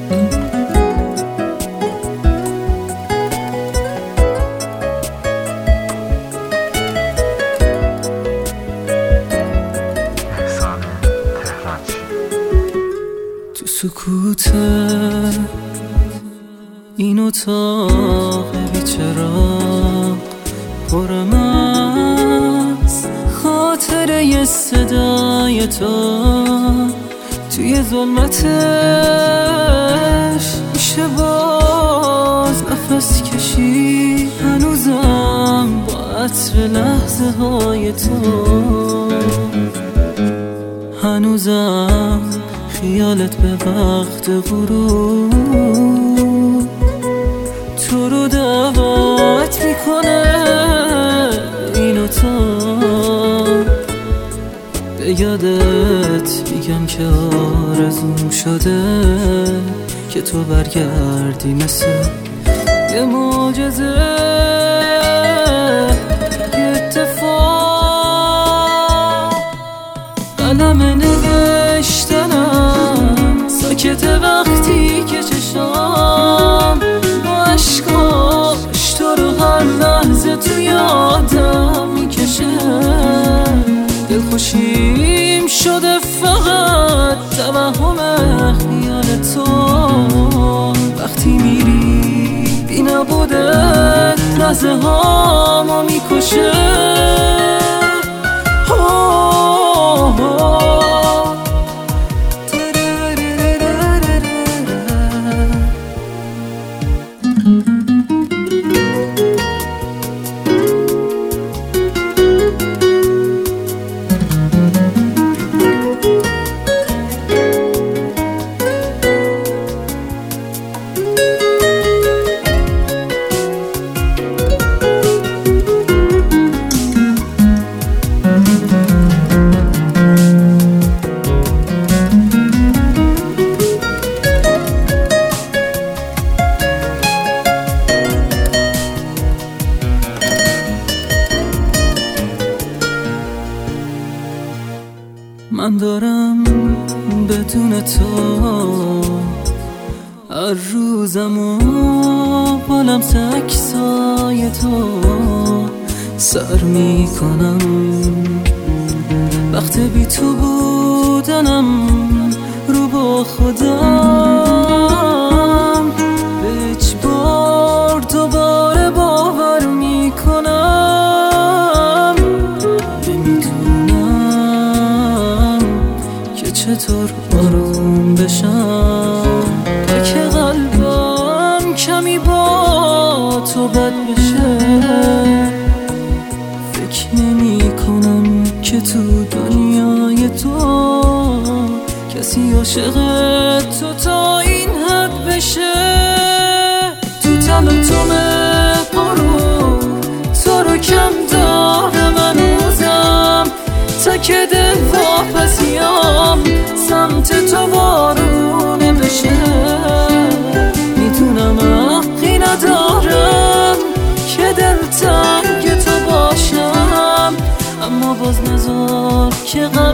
تو سکوت این اتاق بی‌چراغ پرم از خاطره صدای تو، توی ظلمتش میشه باز نفس کشی، هنوزم با عطر لحظه های تو، هنوزم خیالت به وقت غروب تو رو دعوت میکنه. این اتاق به یادت میگم که آرزوم شده که تو برگردی مثل یه معجزه، یه اتفاق. قلم نوشتنم ساکته وقتی که چشام با عشقاش تو رو هر لحظه تو یادم میکشه. دلخوشیم شده فقط توهم خیال تو، وقتی میری بی نبودت لحظه هامو میکشه. من دارم بدون تو هر روزمو با لمس عکسای تو سر میکنم. وقت بی تو بودنم رو با خودم به اجبار دوباره باور میکنم. نمیدونم که چطور آروم بشم که قلبم کمی با تو بد بشه. فکر نمی کنم که تو دنیای تو کسی عاشق تو تا این حد بشه. تو تلاطم غرور تو رو کم دارم هنوزم، تک دل واپسیام سمت تو وارونه بشه. میدونم حقی ندارم که دلتنگ تو باشم، اما باز نذار که